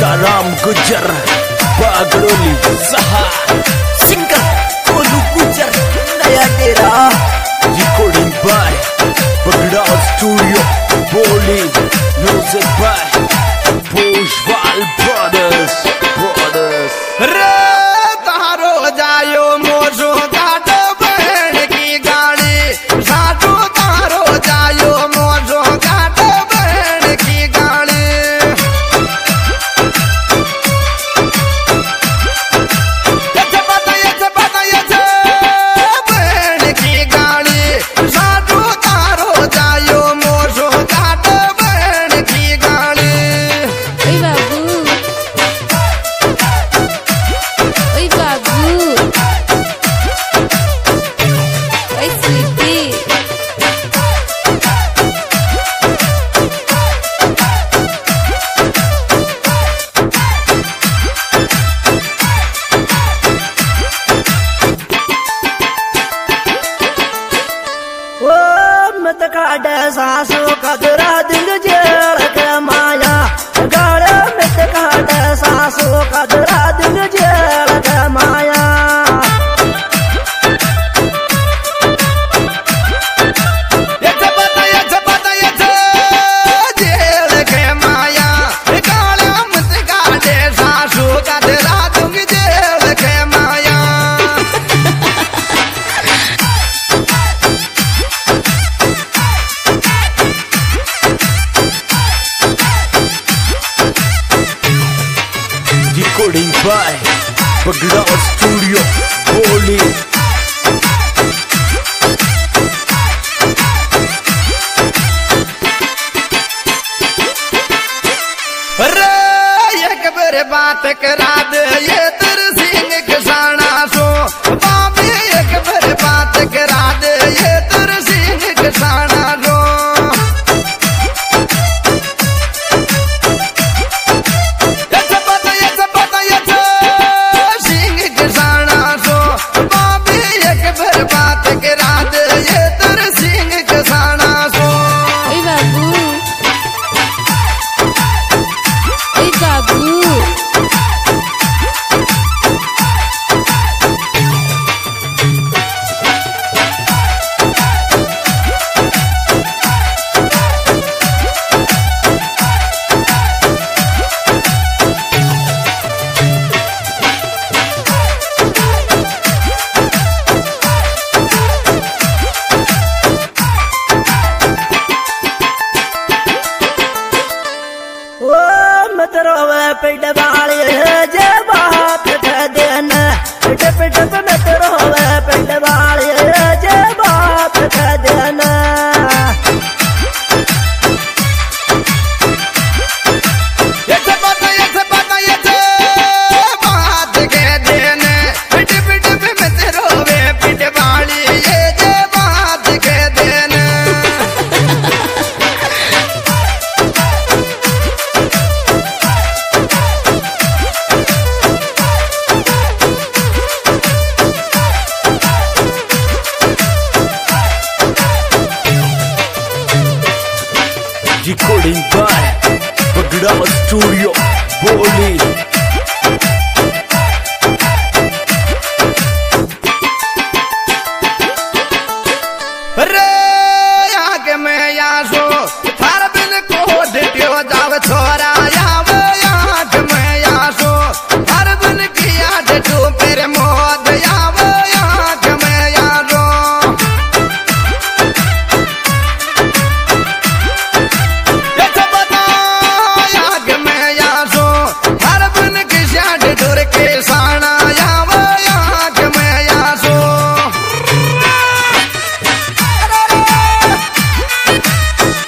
सीताराम गुजर बागड़ोली सहा सिंगर कोलू गुजर नया डेरा रिकॉर्डिंग बाय बगड़ा स्टूडियो बोली म्यूजिक बाय भोजवाल ब्रदर्स रे तारो जायो मोजो काट बहन की गाड़ी साटो तारो जायो मोजो काट बहन की गाड़ी बहन की गाड़ी साटो तारो जायो मोजो काट बहन की गाड़ी Oi, babu. Oi, sweetie. ओ मत काट सासू कदरा दिल जेल के माया गाड़े मत काट सासू कदरा दिल जेल के माया जेल के माया गाड़ा मत काटे सासू कदरा दूंगी जेल के माया रिकॉर्डिंग बाय बगड़ा स्टूडियो बोली रे एक बार बात करा दे ये तेरे सिंह किसाना सो बाबी एक बार बात करा दे ये तेरे सिंह किसाना सो सिंह किसाना सो बाबी एक बार बात करा दे ये तेरे सिंह किसाना सो Oi, babu. Oi, babu. ओ मत रोवे पेट वाली जे बात के दिन पिट पिट मत रोवे पेट वाली जे बात के दिन बात के दिन पिट पिट पे मत रोवे पिट वाली ये जे बात के दिन रिकॉर्डिंग बाय बगड़ा स्टूडियो बोली रे आगे में यासो थार बिन को डिटियो जाव छोरा याव आग में यासो थार बिन किया डिटू फिर मोद याव आग में यासो आग में यासो थार बिन किया डिटूर के साना याव आग में यासो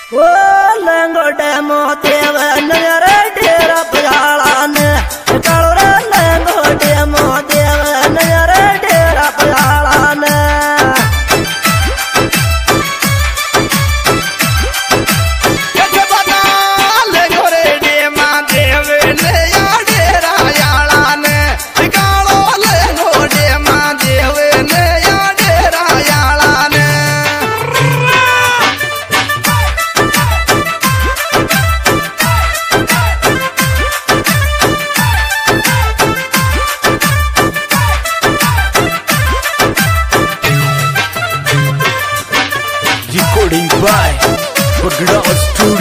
ओ लंगोटे मोतेव नगर डेरा पजालान कालोरा लंगोटे मोतेव नगर डेरा पजालान Recording by Bagda Studio.